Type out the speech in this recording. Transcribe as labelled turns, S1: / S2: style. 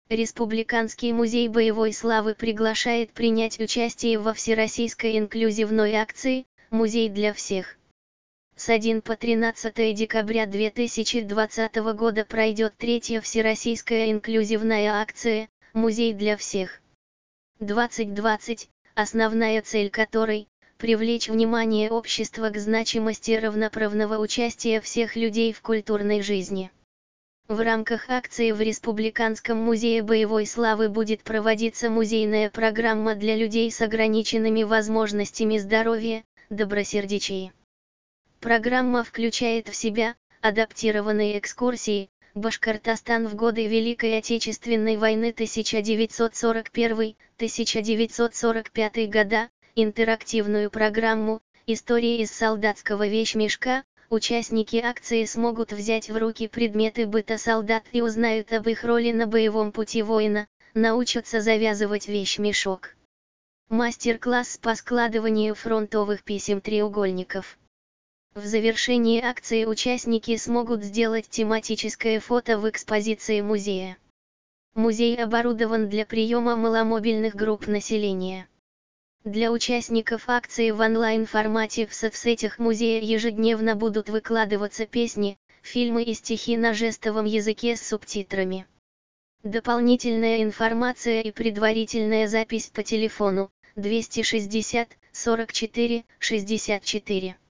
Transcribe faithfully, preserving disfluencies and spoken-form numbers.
S1: Республиканский музей боевой славы приглашает принять участие во всероссийской инклюзивной акции «Музей для всех». С первого по тринадцатое декабря две тысячи двадцатого года пройдет третья всероссийская инклюзивная акция «Музей для всех». двадцать двадцать, основная цель которой – привлечь внимание общества к значимости равноправного участия всех людей в культурной жизни. В рамках акции в Республиканском музее боевой славы будет проводиться музейная программа для людей с ограниченными возможностями здоровья, добросердечия. Программа включает в себя адаптированные экскурсии, Башкортостан в годы Великой Отечественной войны тысяча девятьсот сорок первый — тысяча девятьсот сорок пятый года, интерактивную программу «Истории из солдатского вещмешка». Участники акции смогут взять в руки предметы быта солдат и узнают об их роли на боевом пути воина, научатся завязывать вещмешок. Мастер-класс по складыванию фронтовых писем-треугольников. В завершении акции участники смогут сделать тематическое фото в экспозиции музея. Музей оборудован для приема маломобильных групп населения. Для участников акции в онлайн-формате в соцсетях музея ежедневно будут выкладываться песни, фильмы и стихи на жестовом языке с субтитрами. Дополнительная информация и предварительная запись по телефону двести шестьдесят сорок четыре шестьдесят четыре.